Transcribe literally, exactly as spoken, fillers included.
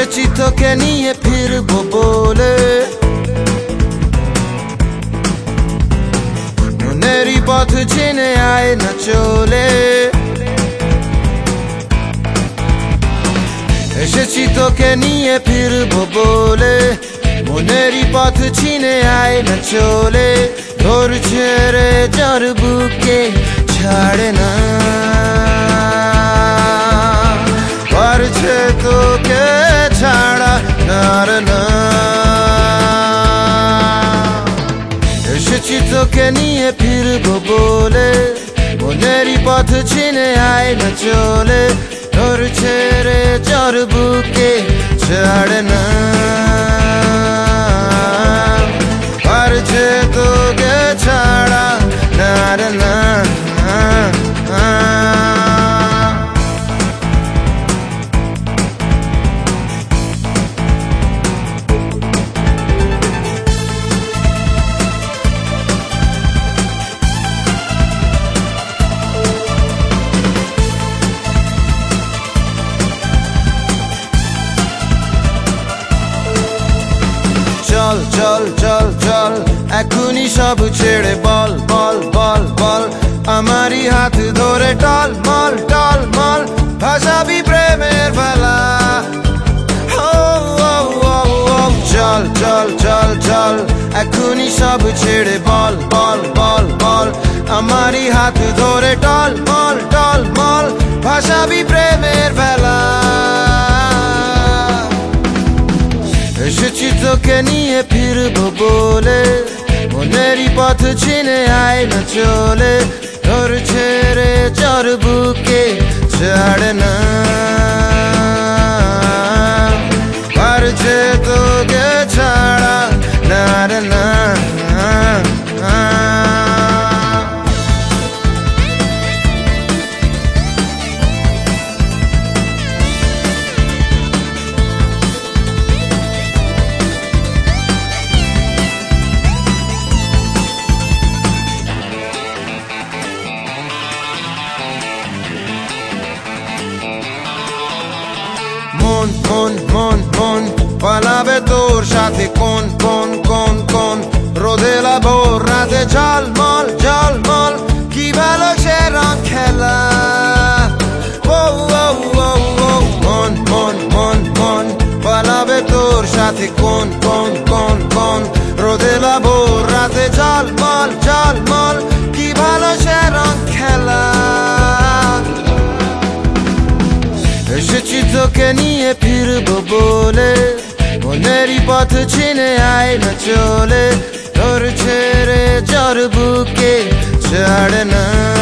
এসেছি তোকে নিয়ে ফিরবো বলে, মনেরই পথ চিনে আয় না চলে। এসেছি তোকে নিয়ে ফিরবো বলে, মনেরই পথ চিনে আয় না চলে। ধরছে রে জ্বর বুকে ছাড়ে না, পারছে তোকে ছাড়া নার না। এসেছি তোকে নিয়ে ফিরবো বলে, মনেরই পথ চিনে আয় না চলে। ধরছে রে জ্বর বুকে ছাড়ে না, পারছে তোকে ছাড়া নার না। চল চল চল চল এখনই সব ছেড়ে বল বল বল বল, আমারই হাত ধরে টল মল টল মল, ভাসাবি প্রেমের বেলা। চল চল চল চল এখনই সব ছেড়ে বল বল বল বল, আমারই হাত ধরে টল মল টল মল, ভাসাবি প্রেমের বেলা। এসেছি তোকে নিয়ে ফিরবো বলে, মনেরই পথ চিনে আয় না চলে। ধরছে রে জ্বর বুকে ছাড়ে না, পারছে তোকে ছাড়া নার না। মন মন মন মন পালাবে তোর সাথে কোন কোন কোন কোন, রোদেলা ভোর রাতে ঝলমল ঝলমল, কি ভালো সে রং খেলা। ও ও ও ও মন মন মন মন পালাবে তোর সাথে কোন কোন কোন কোন, রোদেলা ভোর রাতে ঝলমল ঝলমল, কি ভালো সে রং খেলা। এসেছি তোকে নিয়ে ফিরবো বলে, মনেরই পথ চিনে আয় না চলে। ধরছে রে জ্বর বুকে ছাড়ে না।